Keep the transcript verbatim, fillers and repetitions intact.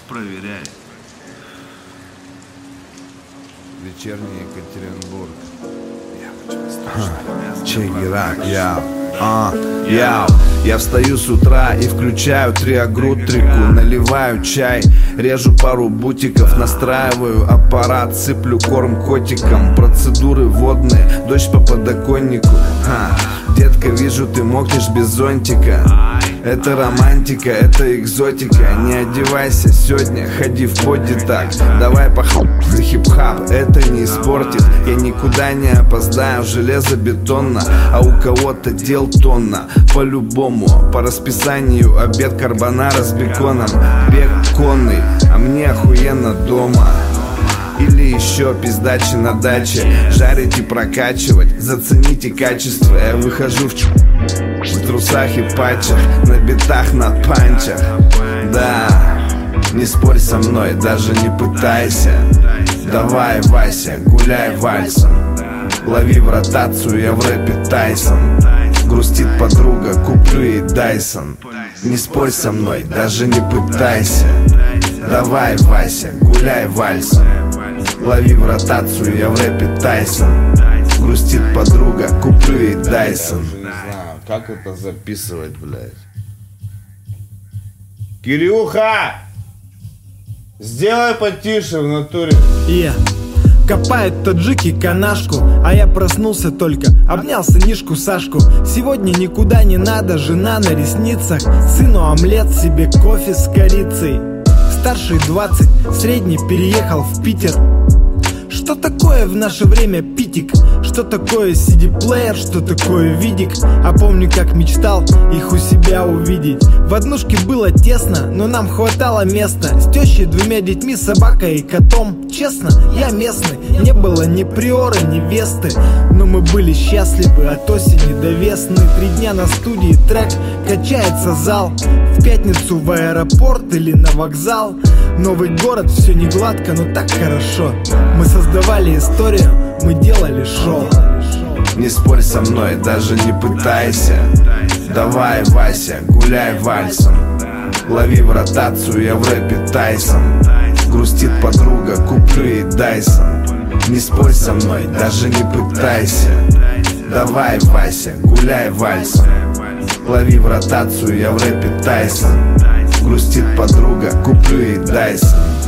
проверяй. Вечерний Екатеринбург. Check it out, yeah. А, я, я встаю с утра и включаю триагрутрику. Наливаю чай, режу пару бутиков, настраиваю аппарат, сыплю корм котикам. Процедуры водные, дождь по подоконнику. Ха, детка, вижу, ты мокнешь без зонтика. Это романтика, это экзотика. Не одевайся сегодня, ходи в боди так. Давай похуй за хип-хап, это не испортит. Я никуда не опоздаю, железобетонно. А у кого-то дел тонна. По-любому, по расписанию обед карбонара с беконом. Бег конный, а мне охуенно дома. Или еще пиздачи на даче. Жарить и прокачивать, зацените качество. Я выхожу в ч... в трусах и патчах, на битах, на панчах. Да, не спорь со мной, даже не пытайся. Давай, Вася, гуляй вальсом. Лови в ротацию, я в рэпе Тайсон. Грустит подруга, куплю ей Дайсон. Не спорь со мной, даже не пытайся. Давай, Вася, гуляй вальсом. Лови в ротацию, я в рэпе Тайсон. Грустит подруга, куплю ей Дайсон. Не знаю, как это записывать, блядь. Кирюха! Сделай потише в натуре. Yeah. Копают таджики канашку, а я проснулся только, обнял сынишку Сашку. Сегодня никуда не надо, жена на ресницах. Сыну омлет, себе кофе с корицей. Старший двадцать, средний переехал в Питер. Что такое в наше время питик? Что такое си ди-плеер? Что такое видик? А помню, как мечтал их у себя увидеть. В однушке было тесно, но нам хватало места. С тещей, двумя детьми, собакой и котом. Честно, я местный, не было ни приора, ни весты. Но мы были счастливы от осени до весны. Три дня на студии, трек, качается зал. В пятницу в аэропорт или на вокзал. Новый город, все не гладко, но так хорошо. Мы создавали историю, мы делали шоу. Не спорь со мной, даже не пытайся. Давай, Вася, гуляй вальсом. Лови в ротацию, я в рэпе Тайсон. Грустит подруга, куплю ей Дайсон. Не спорь со мной, даже не пытайся. Давай, Вася, гуляй вальсом. Лови в ротацию, я в рэпе Тайсон. Грустит подруга, куплю ей Дайсон.